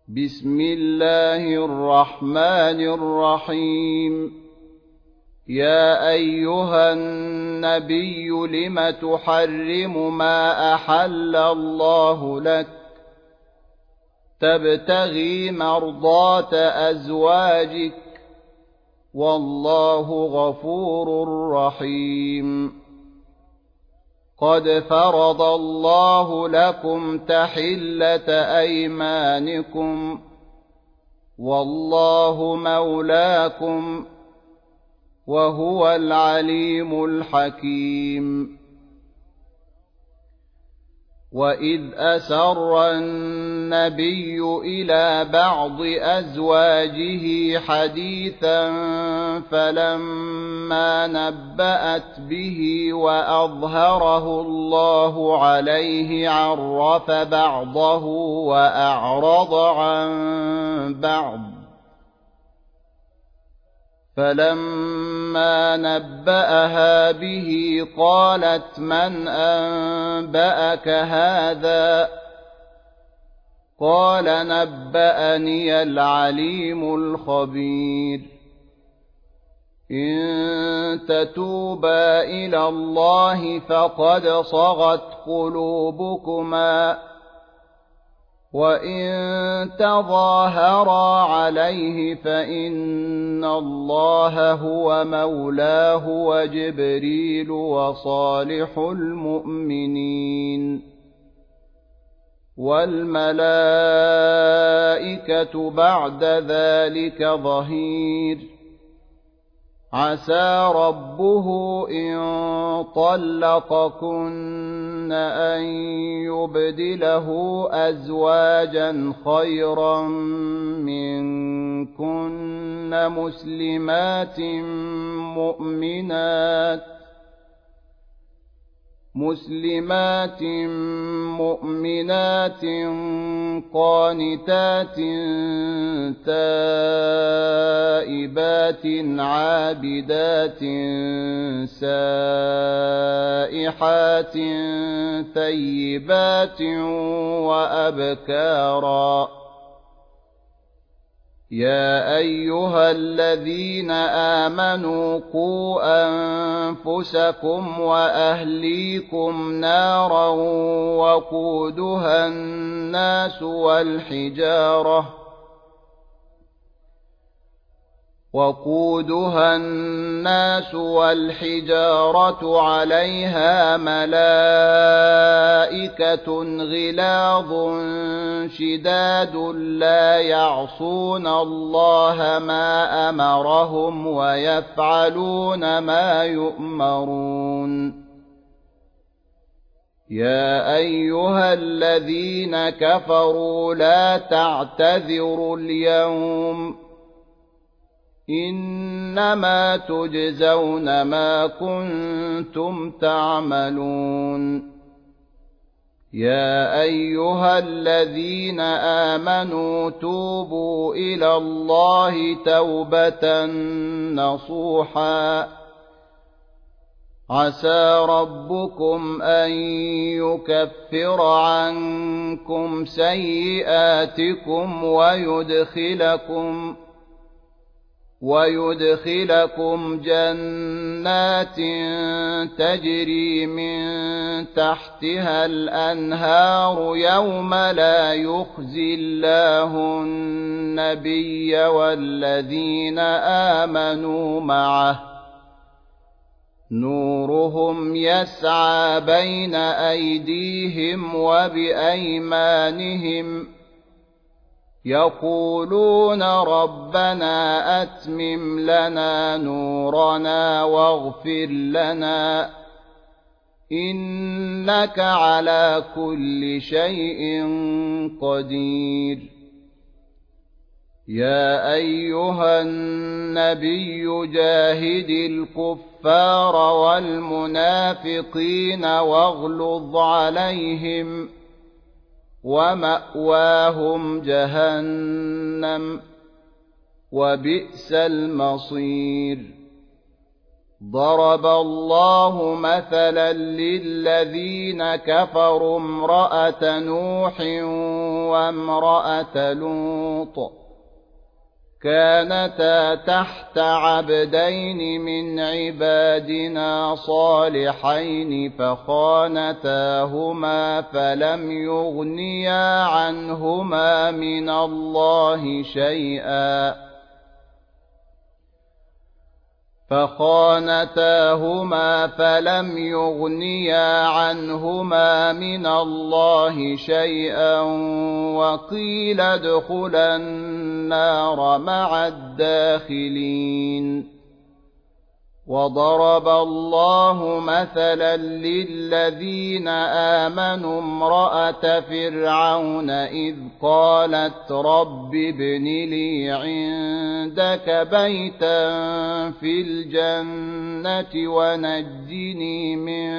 بسم الله الرحمن الرحيم. يا أيها النبي لم تحرم ما أحل الله لك تبتغي مرضات أزواجك والله غفور رحيم. قد فرض الله لكم تحلة أيمانكم والله مولاكم وهو العليم الحكيم. وإذ أسر النبي إلى بعض أزواجه حديثا فلما نبأت به وأظهره الله عليه عرف بعضه وأعرض عن بعض، فلما نبأها به قالت من أنبأك هذا؟ قال نبأني العليم الخبير. إن تتوبا إلى الله فقد صغت قلوبكما وإن تظاهرا عليه فإن الله هو مولاه وجبريل وصالح المؤمنين والملائكة بعد ذلك ظهير. عسى ربه إن طلقكن أن يبدله أزواجا خيرا منكن مسلمات مؤمنات قانتات تائبات عابدات سائحات ثيبات وأبكارا. يا أيها الذين آمنوا قوا أنفسكم وأهليكم نارا وقودها الناس والحجارة عليها ملائكة غلاظ شداد لا يعصون الله ما أمرهم ويفعلون ما يؤمرون. يا أيها الذين كفروا لا تعتذروا اليوم إنما تجزون ما كنتم تعملون. يا أيها الذين آمنوا توبوا إلى الله توبة نصوحا عسى ربكم أن يكفر عنكم سيئاتكم ويدخلكم جنات تجري من تحتها الأنهار يوم لا يخزي الله النبي والذين آمنوا معه نورهم يسعى بين أيديهم وبأيمانهم يقولون ربنا أتمم لنا نورنا واغفر لنا إنك على كل شيء قدير. يا أيها النبي جاهد الكفار والمنافقين واغلظ عليهم ومأواهم جهنم وبئس المصير. ضرب الله مثلا للذين كفروا امرأة نوح وامرأة لوط كانتا تحت عبدين من عبادنا صالحين فخانتاهما فلم يغنيا عنهما من الله شيئا وقيل ادخلا النار مع الداخلين وضرب الله مثلا للذين آمنوا امرأة فرعون إذ قالت رب ابن لي عندك بيتا في الجنة ونجني من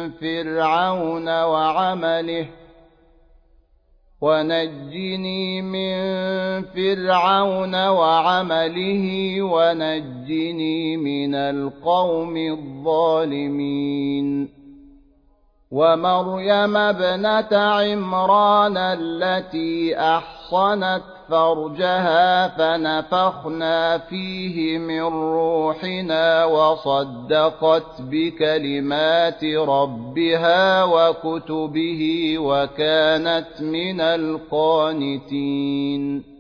فرعون وعمله ونجني من القوم الظالمين ومريم ابنة عمران التي أحصنت فرجها فنفخنا فيه من روحنا وصدقت بكلمات ربها وكتبه وكانت من القانتين